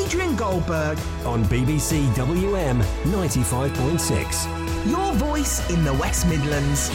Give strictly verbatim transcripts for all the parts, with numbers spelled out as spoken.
Adrian Goldberg on B B C W M ninety-five point six. Your voice in the West Midlands.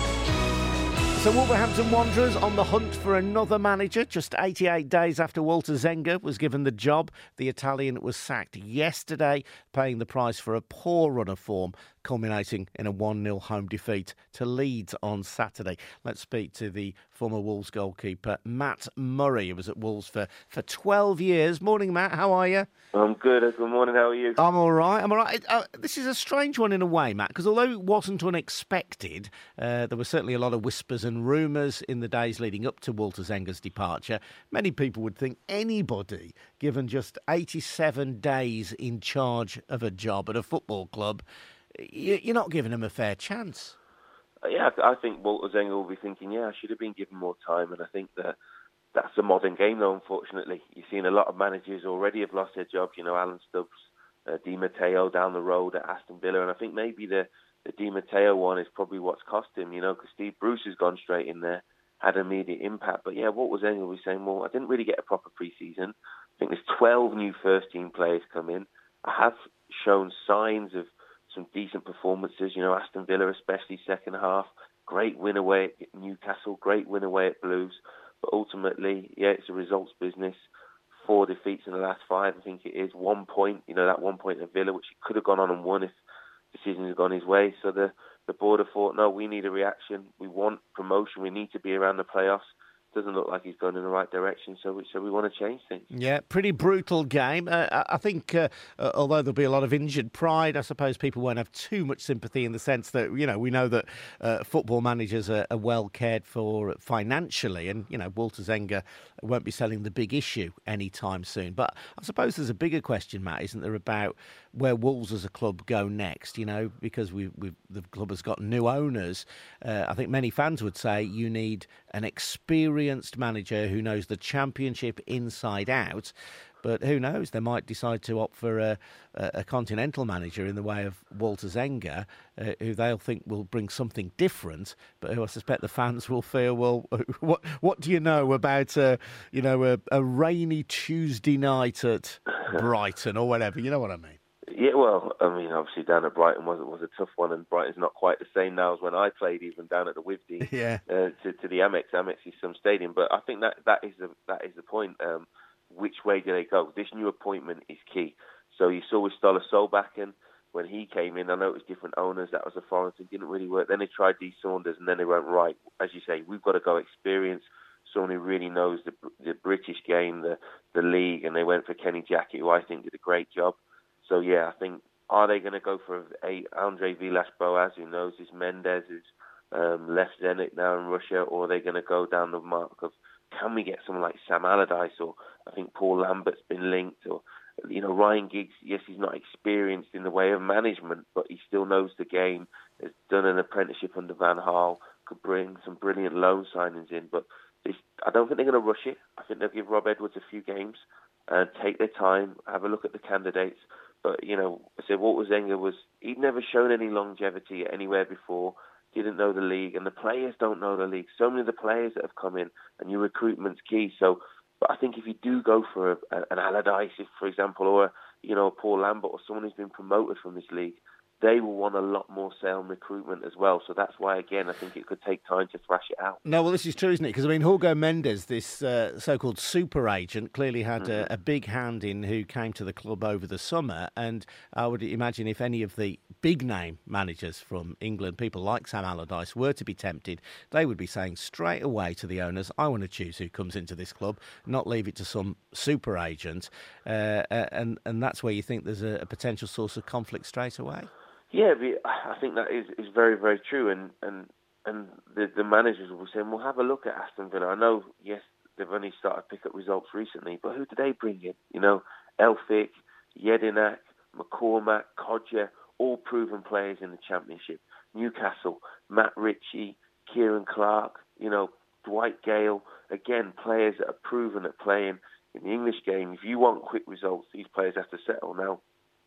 So Wolverhampton Wanderers on the hunt for another manager. Just eighty-eight days after Walter Zenga was given the job, the Italian was sacked yesterday, paying the price for a poor run of form, culminating in a one nil home defeat to Leeds on Saturday. Let's speak to the former Wolves goalkeeper, Matt Murray, who was at Wolves for, for twelve years. Morning, Matt. How are you? I'm good. Good morning. How are you? I'm all right. I'm all right. Uh, this is a strange one in a way, Matt, because although it wasn't unexpected, uh, there were certainly a lot of whispers and rumours in the days leading up to Walter Zenga's departure. Many people would think anybody, given just eighty-seven days in charge of a job at a football club, you're not giving him a fair chance. Yeah, I think Walter Zenga will be thinking, yeah, I should have been given more time, and I think that that's the modern game, though, unfortunately. You've seen a lot of managers already have lost their jobs, you know, Alan Stubbs, uh, Di Matteo down the road at Aston Villa, and I think maybe the, the Di Matteo one is probably what's cost him, you know, because Steve Bruce has gone straight in there, had immediate impact. But yeah, Walter Zenga was saying, well, I didn't really get a proper pre-season. I think there's twelve new first-team players come in. I have shown signs of some decent performances, you know, Aston Villa especially second half, great win away at Newcastle, great win away at Blues, but ultimately, yeah, it's a results business. Four defeats in the last five, I think it is, one point, you know, that one point at Villa, which he could have gone on and won if the season had gone his way. So the, the board have thought, no, we need a reaction, we want promotion, we need to be around the playoffs. Doesn't look like he's going in the right direction, so we, so we want to change things. Yeah, pretty brutal game. Uh, I think, uh, uh, although there'll be a lot of injured pride, I suppose people won't have too much sympathy in the sense that, you know, we know that uh, football managers are, are well cared for financially, and, you know, Walter Zenga won't be selling the big issue anytime soon. But I suppose there's a bigger question, Matt, isn't there, about where Wolves as a club go next, you know, because we we the club has got new owners. Uh, I think many fans would say you need an experienced manager who knows the Championship inside out. But who knows? They might decide to opt for a, a continental manager in the way of Walter Zenga, uh, who they'll think will bring something different, but who I suspect the fans will feel, well, what what do you know about uh, you know a, a rainy Tuesday night at Brighton or whatever? You know what I mean? Yeah, well, I mean, obviously down at Brighton was was a tough one, and Brighton's not quite the same now as when I played, even down at the Wivdy, yeah. uh, to, to the Amex. Amex is some stadium, but I think that that is the that is the point. Um, which way do they go? This new appointment is key. So you saw with Stolar Solbakken when he came in. I know it was different owners. That was a foreign thing, didn't really work. Then they tried Dee Saunders, and then they went right. As you say, we've got to go experience. Someone who really knows the the British game, the the league, and they went for Kenny Jackett, who I think did a great job. So, yeah, I think, are they going to go for a Andre Villas-Boas, who knows his Mendes, who's um, left Zenit now in Russia, or are they going to go down the mark of, can we get someone like Sam Allardyce, or I think Paul Lambert's been linked, or, you know, Ryan Giggs, yes, he's not experienced in the way of management, but he still knows the game, has done an apprenticeship under Van Gaal, could bring some brilliant loan signings in, but this, I don't think they're going to rush it. I think they'll give Rob Edwards a few games and take their time, have a look at the candidates. But, you know, I said Walter Zenga was, he'd never shown any longevity anywhere before, didn't know the league, and the players don't know the league. So many of the players that have come in, and your recruitment's key. So, but I think if you do go for a, a, an Allardyce, if, for example, or, a, you know, a Paul Lambert, or someone who's been promoted from this league, they will want a lot more sale recruitment as well. So that's why, again, I think it could take time to thrash it out. No, well, this is true, isn't it? Because, I mean, Jorge Mendes, this uh, so-called super agent, clearly had Mm-hmm. a, a big hand in who came to the club over the summer. And I would imagine if any of the big-name managers from England, people like Sam Allardyce, were to be tempted, they would be saying straight away to the owners, I want to choose who comes into this club, not leave it to some super agent. Uh, and, and that's where you think there's a, a potential source of conflict straight away. Yeah, I think that is, is very, very true. And and, and the, the managers will be saying, well, have a look at Aston Villa. I know, yes, they've only started to pick up results recently, but who do they bring in? You know, Elphick, Jedinak, McCormack, Kodja, all proven players in the Championship. Newcastle, Matt Ritchie, Kieran Clark, you know, Dwight Gale, again, players that are proven at playing in the English game. If you want quick results, these players have to settle. Now,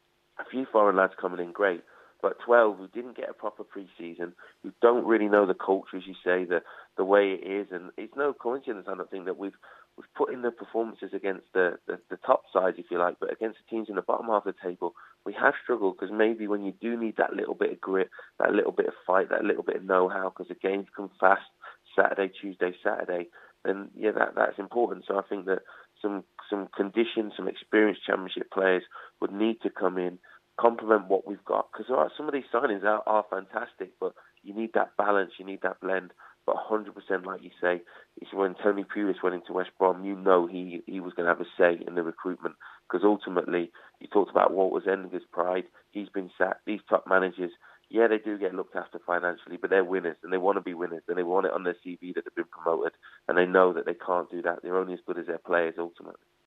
a few foreign lads coming in, great. But twelve who didn't get a proper pre-season, who don't really know the culture, as you say, the the way it is. And it's no coincidence, I don't think, that we've we've put in the performances against the, the, the top sides, if you like, but against the teams in the bottom half of the table, we have struggled because maybe when you do need that little bit of grit, that little bit of fight, that little bit of know-how, because the games come fast, Saturday, Tuesday, Saturday, then yeah, that that's important. So I think that some some conditioned, some experienced Championship players would need to come in, complement what we've got. Because all right, some of these signings are, are fantastic, but you need that balance, you need that blend. But one hundred percent, like you say, it's when Tony Pulis went into West Brom, you know he he was going to have a say in the recruitment. Because ultimately, you talked about what was Ender's pride. He's been sacked. These top managers, yeah, they do get looked after financially, but they're winners, and they want to be winners, and they want it on their C V that they've been promoted, and they know that they can't do that. They're only as good as their players, ultimately.